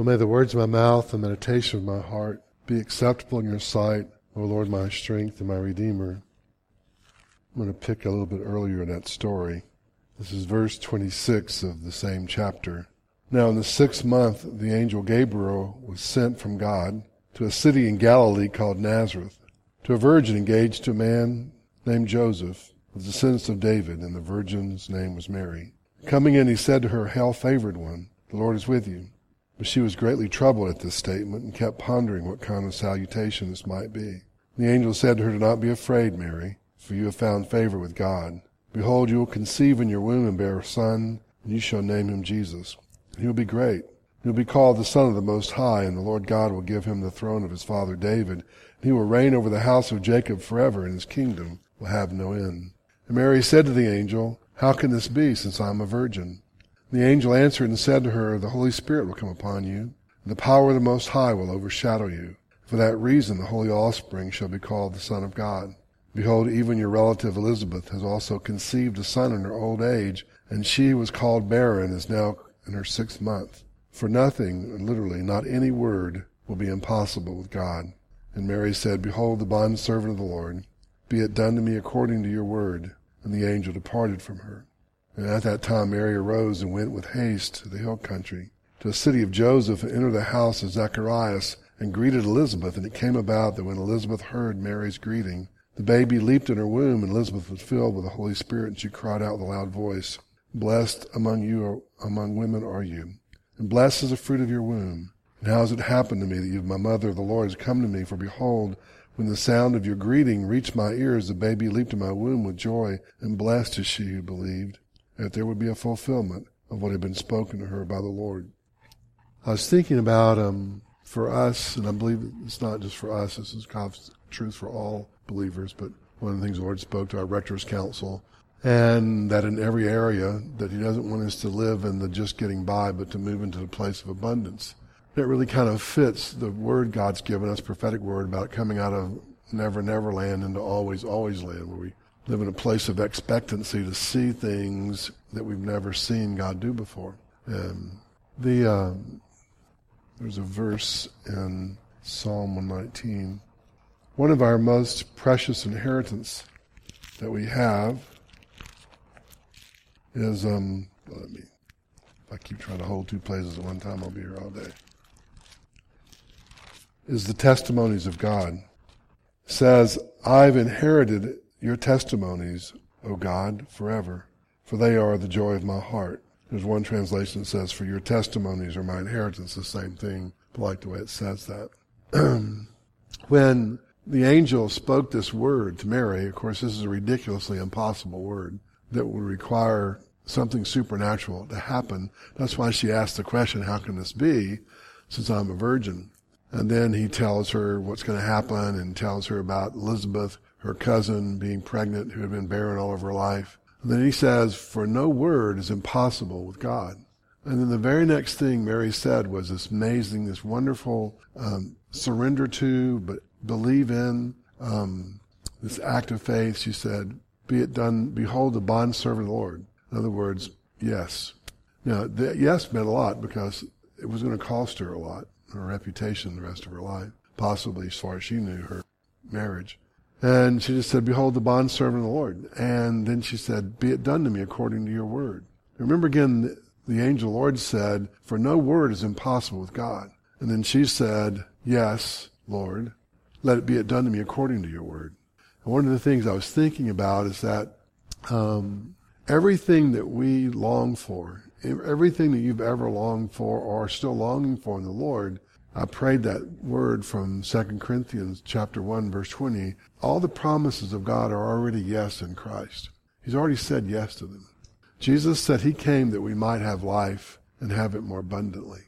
Oh, may the words of my mouth and meditation of my heart be acceptable in your sight, O Lord, my strength and my Redeemer. I'm going to pick a little bit earlier in that story. This is verse 26 of the same chapter. Now in the 6th month, the angel Gabriel was sent from God to a city in Galilee called Nazareth, to a virgin engaged to a man named Joseph, of the descendants of David, and the virgin's name was Mary. Coming in, he said to her, Hail, favored one, the Lord is with you. But she was greatly troubled at this statement and kept pondering what kind of salutation this might be. The angel said to her, Do not be afraid, Mary, for you have found favor with God. Behold, you will conceive in your womb and bear a son, and you shall name him Jesus. And he will be great. He will be called the Son of the Most High, and the Lord God will give him the throne of his father David, and he will reign over the house of Jacob forever, and his kingdom will have no end. And Mary said to the angel, How can this be, since I am a virgin? The angel answered and said to her, The Holy Spirit will come upon you, and the power of the Most High will overshadow you. For that reason the holy offspring shall be called the Son of God. Behold, even your relative Elizabeth has also conceived a son in her old age, and she who was called barren is now in her 6th month. For nothing, literally, not any word, will be impossible with God. And Mary said, Behold, the bondservant of the Lord, be it done to me according to your word. And the angel departed from her. And at that time Mary arose and went with haste to the hill country, to a city of Joseph, and entered the house of Zacharias, and greeted Elizabeth. And it came about that when Elizabeth heard Mary's greeting, the baby leaped in her womb, and Elizabeth was filled with the Holy Spirit, and she cried out with a loud voice, Blessed among women are you, and blessed is the fruit of your womb. And how has it happened to me that you, my mother, the Lord, has come to me? For behold, when the sound of your greeting reached my ears, the baby leaped in my womb with joy, and blessed is she who believed that there would be a fulfillment of what had been spoken to her by the Lord. I was thinking about, for us, and I believe it's not just for us, this is God's truth for all believers, but one of the things the Lord spoke to our Rector's Council, and that in every area, that he doesn't want us to live in the just getting by, but to move into the place of abundance. It really kind of fits the word God's given us, prophetic word, about coming out of never, never land into always, always land, where we live in a place of expectancy to see things that we've never seen God do before. There's a verse in Psalm 119. One of our most precious inheritance that we have is, if I keep trying to hold 2 places at one time, I'll be here all day, is the testimonies of God. It says, I've inherited your testimonies, O God, forever, for they are the joy of my heart. There's one translation that says, for your testimonies are my inheritance, the same thing. I like the way it says that. When the angel spoke this word to Mary, of course this is a ridiculously impossible word that would require something supernatural to happen. That's why she asked the question, how can this be, since I'm a virgin? And then he tells her what's going to happen and tells her about Elizabeth, her cousin, being pregnant, who had been barren all of her life. And then he says, for no word is impossible with God. And then the very next thing Mary said was this amazing, this wonderful surrender to, but believe in, this act of faith. She said, be it done, behold the bondservant of the Lord. In other words, yes. Now, the yes meant a lot because it was going to cost her a lot, her reputation the rest of her life, possibly as far as she knew, her marriage. And she just said, behold the bondservant of the Lord. And then she said, be it done to me according to your word. Remember again, the angel Lord said, for no word is impossible with God. And then she said, yes, Lord, let it be it done to me according to your word. And one of the things I was thinking about is that everything that we long for, everything that you've ever longed for or are still longing for in the Lord, I prayed that word from 2 Corinthians chapter 1, verse 20. All the promises of God are already yes in Christ. He's already said yes to them. Jesus said he came that we might have life and have it more abundantly.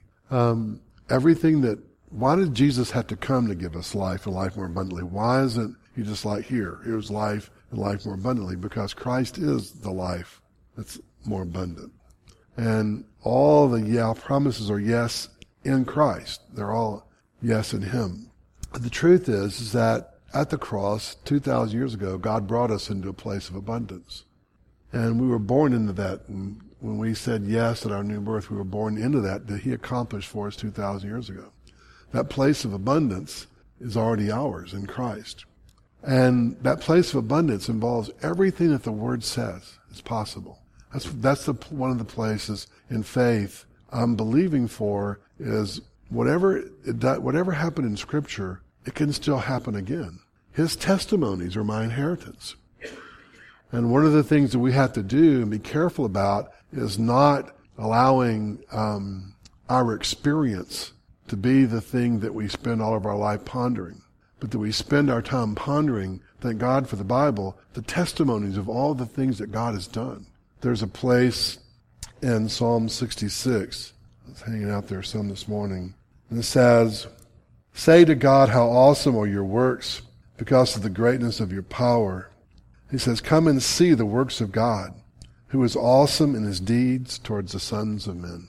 Why did Jesus have to come to give us life and life more abundantly? Why isn't he just like here? Here's life and life more abundantly. Because Christ is the life that's more abundant. And all the promises are yes in Christ. They're all yes in him. The truth is that at the cross, 2,000 years ago, God brought us into a place of abundance. And we were born into that. And when we said yes at our new birth, we were born into that he accomplished for us 2,000 years ago. That place of abundance is already ours in Christ. And that place of abundance involves everything that the Word says is possible. That's one of the places in faith I'm believing for is whatever happened in Scripture, it can still happen again. His testimonies are my inheritance. And one of the things that we have to do and be careful about is not allowing our experience to be the thing that we spend all of our life pondering, but that we spend our time pondering, thank God for the Bible, the testimonies of all the things that God has done. There's a place in Psalm 66, I was hanging out there some this morning, and it says, "Say to God, how awesome are your works because of the greatness of your power." He says, "Come and see the works of God, who is awesome in his deeds towards the sons of men."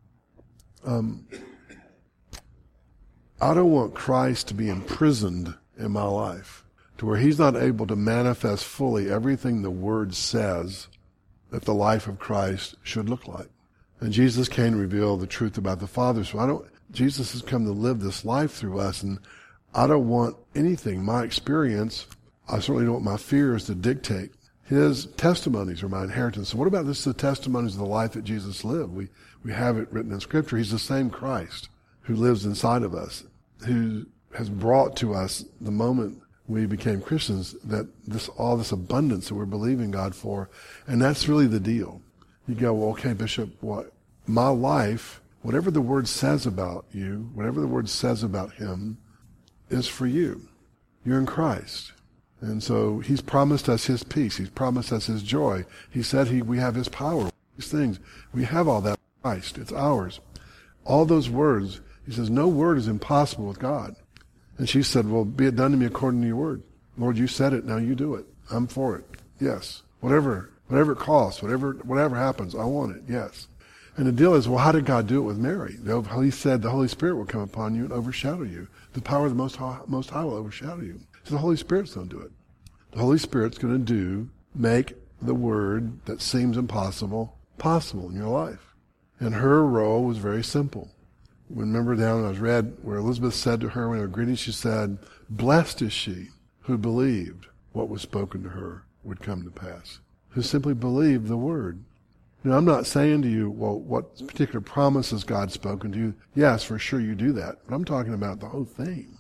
I don't want Christ to be imprisoned in my life to where he's not able to manifest fully everything the Word says that the life of Christ should look like. And Jesus came to reveal the truth about the Father. So Jesus has come to live this life through us, and I don't want anything, my experience, I certainly don't want my fears to dictate. His testimonies are my inheritance. So what about the testimonies of the life that Jesus lived? We have it written in Scripture. He's the same Christ who lives inside of us, who has brought to us the moment we became Christians, that all this abundance that we're believing God for. And that's really the deal. You go, well, okay, Bishop, what? My life, whatever the Word says about you, whatever the Word says about him, is for you. You're in Christ. And so he's promised us his peace. He's promised us his joy. He said we have his power. These things. We have all that in Christ. It's ours. All those words, he says, no word is impossible with God. And she said, well, be it done to me according to your word. Lord, you said it, now you do it. I'm for it. Yes. Whatever it costs, whatever happens, I want it. Yes. And the deal is, well, how did God do it with Mary? He said the Holy Spirit will come upon you and overshadow you. The power of the Most High will overshadow you. So the Holy Spirit's going to do it. The Holy Spirit's going to make the word that seems impossible possible in your life. And her role was very simple. Remember down, I was read where Elizabeth said to her when her greeting, she said, "Blessed is she who believed what was spoken to her would come to pass." Who simply believed the word. Now, I'm not saying to you, well, what particular promises God spoken to you? Yes, for sure you do that. But I'm talking about the whole thing.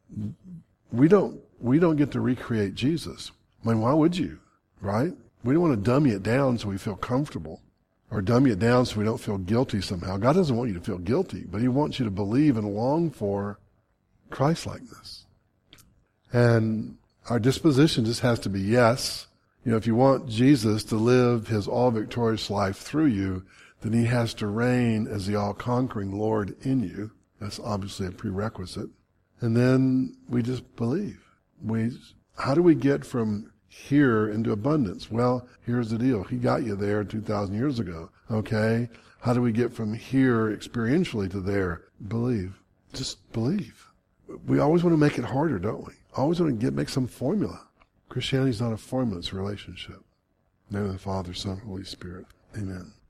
We don't get to recreate Jesus. I mean, why would you? Right? We don't want to dummy it down so we feel comfortable, or dummy it down so we don't feel guilty somehow. God doesn't want you to feel guilty, but he wants you to believe and long for Christ-likeness. And our disposition just has to be yes. You know, if you want Jesus to live his all-victorious life through you, then he has to reign as the all-conquering Lord in you. That's obviously a prerequisite. And then we just believe. How do we get from here into abundance? Well, here's the deal. He got you there 2,000 years ago. Okay? How do we get from here experientially to there? Believe. Just believe. We always want to make it harder, don't we? Always want to make some formula. Christianity is not a formula, it's a relationship. In the name of the Father, Son, Holy Spirit. Amen.